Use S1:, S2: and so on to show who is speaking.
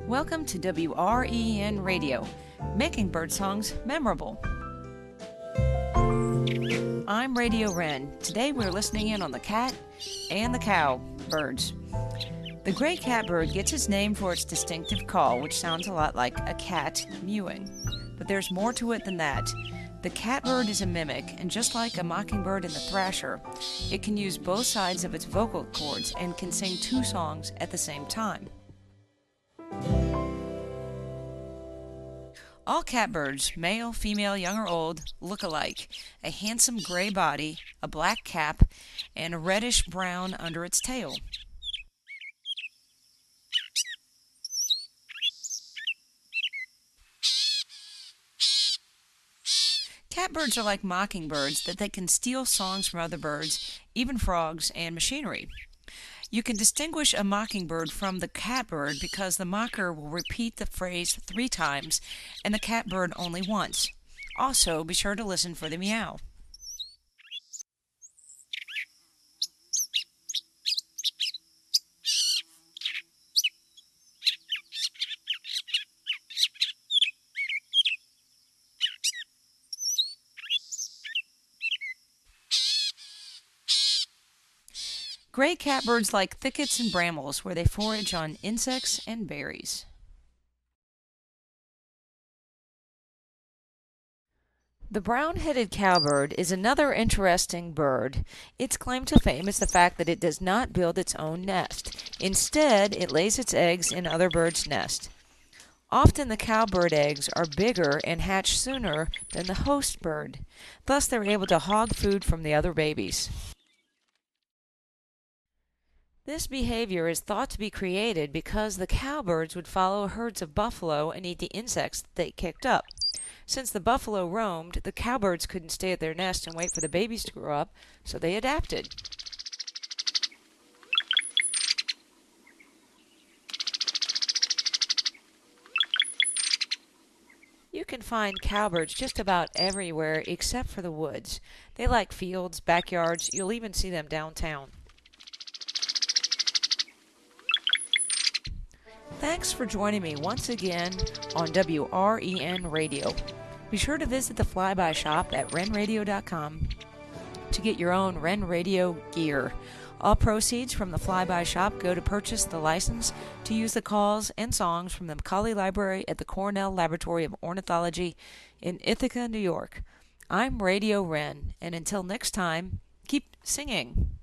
S1: Welcome to WREN Radio, making birdsongs memorable. I'm Radio Wren. Today we're listening in on the cat and the cow birds. The gray catbird gets its name for its distinctive call, which sounds a lot like a cat mewing. But there's more to it than that. The catbird is a mimic, and just like a mockingbird and the thrasher, it can use both sides of its vocal cords and can sing two songs at the same time. All catbirds, male, female, young or old, look alike. A handsome gray body, a black cap, and a reddish-brown under its tail. Catbirds are like mockingbirds that they can steal songs from other birds, even frogs and machinery. You can distinguish a mockingbird from the catbird because the mocker will repeat the phrase 3 times and the catbird only once. Also, be sure to listen for the meow. Gray catbirds like thickets and brambles where they forage on insects and berries. The brown-headed cowbird is another interesting bird. Its claim to fame is the fact that it does not build its own nest. Instead, it lays its eggs in other birds' nests. Often the cowbird eggs are bigger and hatch sooner than the host bird. Thus, they're able to hog food from the other babies. This behavior is thought to be created because the cowbirds would follow herds of buffalo and eat the insects that they kicked up. Since the buffalo roamed, the cowbirds couldn't stay at their nest and wait for the babies to grow up, so they adapted. You can find cowbirds just about everywhere except for the woods. They like fields, backyards, you'll even see them downtown. Thanks for joining me once again on WREN Radio. Be sure to visit the Flyby shop at renradio.com to get your own Ren Radio gear. All proceeds from the Flyby shop go to purchase the license to use the calls and songs from the Macaulay Library at the Cornell Laboratory of Ornithology in Ithaca, New York. I'm Radio Wren, and until next time, keep singing.